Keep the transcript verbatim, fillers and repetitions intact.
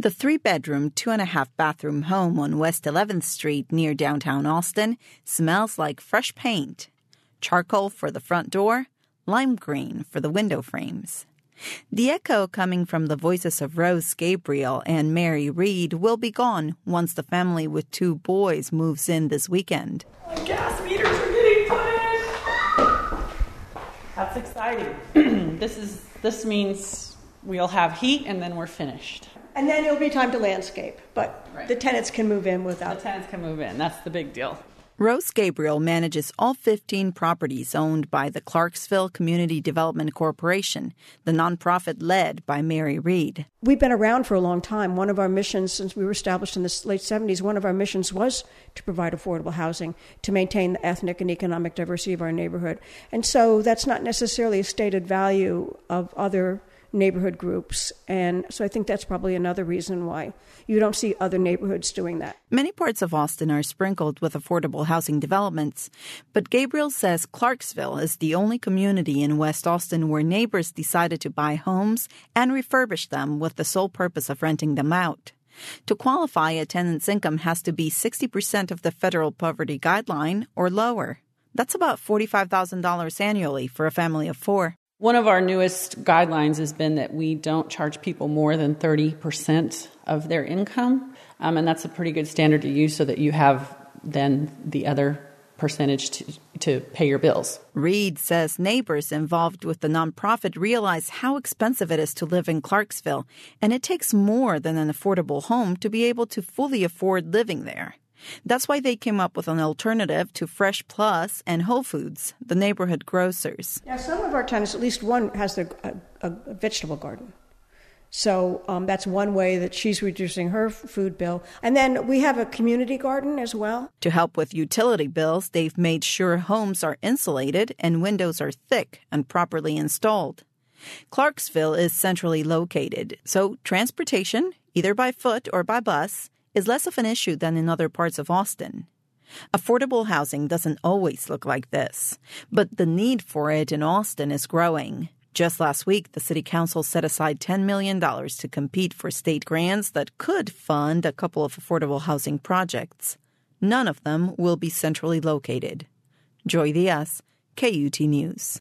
The three-bedroom, two-and-a-half-bathroom home on West eleventh Street near downtown Austin smells like fresh paint. Charcoal for the front door, lime green for the window frames. The echo coming from the voices of Rose Gabriel and Mary Reed will be gone once the family with two boys moves in this weekend. My gas meters are getting put in. That's exciting. This is this means we'll have heat and then we're finished. And then it'll be time to landscape, but right. The tenants can move in without... The tenants can move in. That's the big deal. Rose Gabriel manages all fifteen properties owned by the Clarksville Community Development Corporation, the nonprofit led by Mary Reed. We've been around for a long time. One of our missions, since we were established in the late seventies, one of our missions was to provide affordable housing, to maintain the ethnic and economic diversity of our neighborhood. And so that's not necessarily a stated value of other neighborhood groups, and so I think that's probably another reason why you don't see other neighborhoods doing that. Many parts of Austin are sprinkled with affordable housing developments, but Gabriel says Clarksville is the only community in West Austin where neighbors decided to buy homes and refurbish them with the sole purpose of renting them out. To qualify, a tenant's income has to be sixty percent of the federal poverty guideline or lower. That's about forty-five thousand dollars annually for a family of four. One of our newest guidelines has been that we don't charge people more than thirty percent of their income, um, and that's a pretty good standard to use so that you have then the other percentage to, to pay your bills. Reed says neighbors involved with the nonprofit realize how expensive it is to live in Clarksville, and it takes more than an affordable home to be able to fully afford living there. That's why they came up with an alternative to Fresh Plus and Whole Foods, the neighborhood grocers. Yeah, some of our tenants, at least one, has their, a, a vegetable garden. So um, that's one way that she's reducing her food bill. And then we have a community garden as well. To help with utility bills, they've made sure homes are insulated and windows are thick and properly installed. Clarksville is centrally located, so transportation, either by foot or by bus, is less of an issue than in other parts of Austin. Affordable housing doesn't always look like this, but the need for it in Austin is growing. Just last week, the city council set aside ten million dollars to compete for state grants that could fund a couple of affordable housing projects. None of them will be centrally located. Joy Diaz, K U T News.